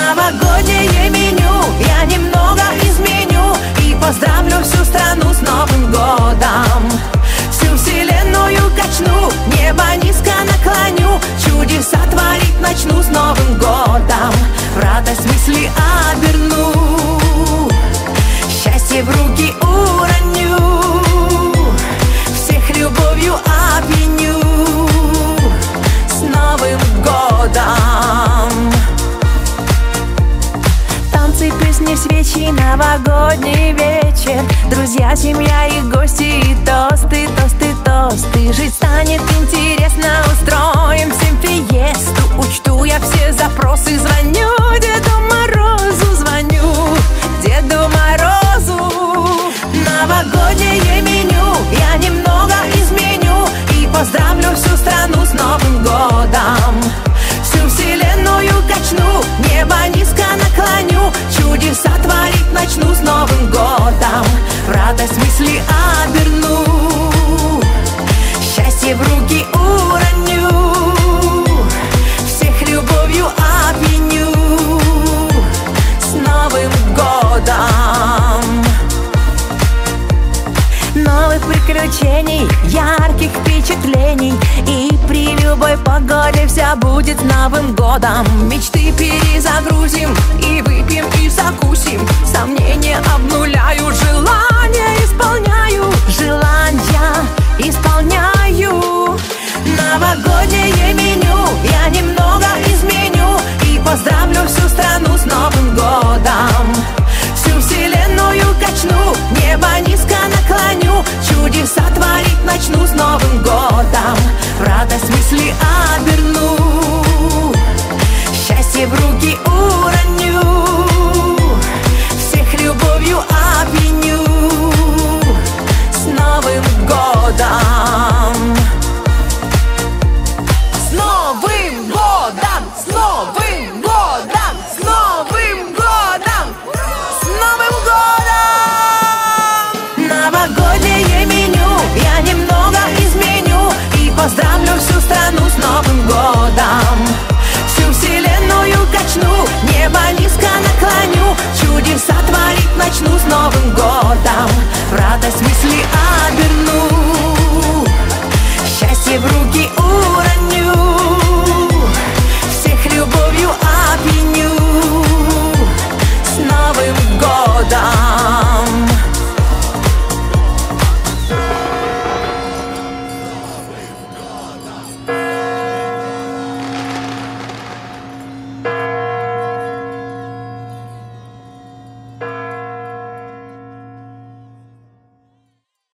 Новогоднее меню я немного изменю и поздравлю всю страну с Новым годом. Всю вселенную качну, небо низко наклоню, чудеса творить начну с Новым годом. В радость мысли оберну, счастье в руки уроню, всех любовью опьяню. С Новым годом! Танцы, песни, свечи, новогодний вечер, друзья, семья и гости, и тосты, тосты, тосты. Жить станет интересно, устроим всем фиесту. Учту я все запросы, звоню Деду Морозу, звоню Деду Морозу. Новогоднее меню я немного изменю и поздравлю всю страну с Новым годом. Всю вселенную качну, небо низко наклоню, чудеса творить начну с Новым годом. В радость мысли оберну, счастье в руки уроню, всех любовью опьяню. С Новым годом! Новых приключений, ярких впечатлений, и при любой погоде все будет с Новым годом. Мечты перезагрузим и выпьем и закусим, сомнения обнуляю, желания исполняю, желания исполняю. Новогоднее меню я немного изменю и поздравлю всю страну с Новым годом. Всю вселенную качну, небо низко наклоню, чудеса творить начну с Новым годом. В радость мысли оберну, счастье в руки уроню, всех любовью опьяню. С Новым годом! С Новым годом! С Новым годом! С Новым годом! С Новым годом! Новогоднее меню я немного изменю и поздравлю всю страну с Новым годом. Всю вселенную качну, небо низко наклоню, чудеса творить начну с Новым годом. В радость мысли оберну, счастье в руки